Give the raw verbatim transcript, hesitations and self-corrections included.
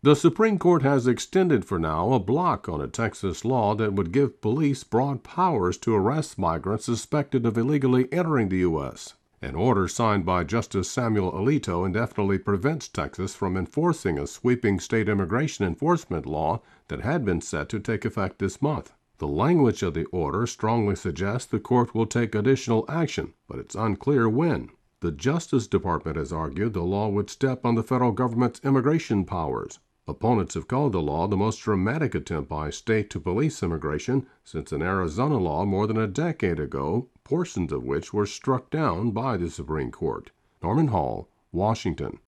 The Supreme Court has extended for now a block on a Texas law that would give police broad powers to arrest migrants suspected of illegally entering the U S An order signed by Justice Samuel Alito indefinitely prevents Texas from enforcing a sweeping state immigration enforcement law that had been set to take effect this month. The language of the order strongly suggests the court will take additional action, but it's unclear when. The Justice Department has argued the law would step on the federal government's immigration powers. Opponents have called the law the most dramatic attempt by a state to police immigration since an Arizona law more than a decade ago, portions of which were struck down by the Supreme Court. Norman Hall, Washington.